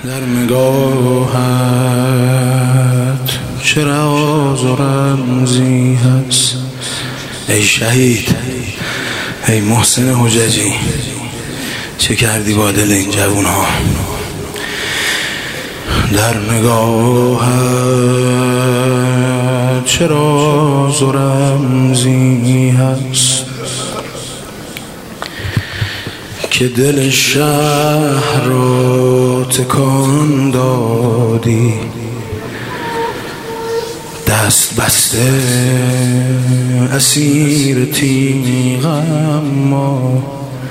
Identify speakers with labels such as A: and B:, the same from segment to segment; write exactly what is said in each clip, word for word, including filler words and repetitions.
A: در نگاهت چه راز و رمزی هست. ای شهید، ای محسن حججی، چه کردی با دل این جوون ها؟ در نگاهت چه راز و رمزی هست که دل شهر را تکان دادی، دست بسته اسیر تیغم، ما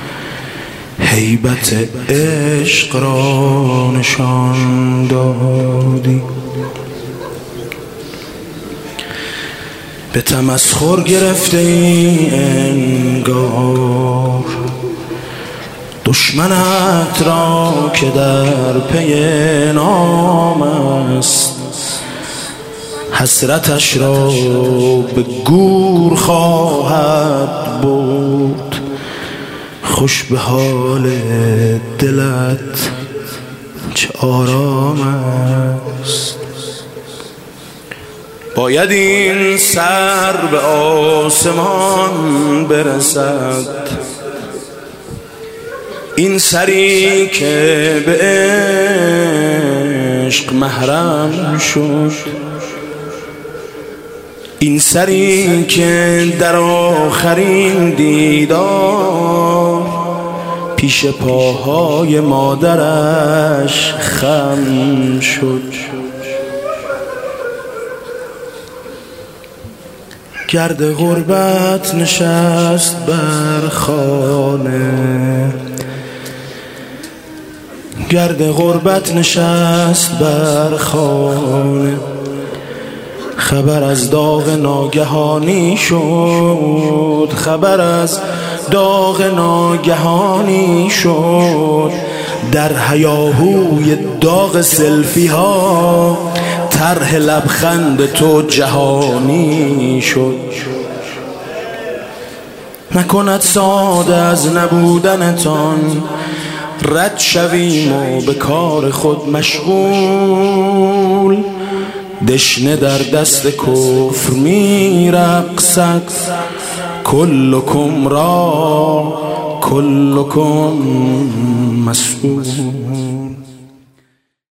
A: هیبت عشق را نشان دادی. به تمسخر گرفته ای انگار دشمنت را که در پی نام است، حسرتش را به گور خواهد برد. خوش به حال دلت چه آرام است. باید این سر به آسمان برسد، این سری که به عشق محرم شد، این سری که در آخرین دیدار پیش پاهای مادرش خم شد. گرد غربت نشست بر خانه، گرد غربت نشست بر خانه، خبر از داغ ناگهانی شد، خبر از داغ ناگهانی شد. در هیاهوی داغ سلفی ها طرح لبخند تو جهانی شد. نکند ساده از نبودنتان رد شویم و به کار خود مشغول. دشنه در دست کفر می رقصد، کلکم را کلکم مسئول.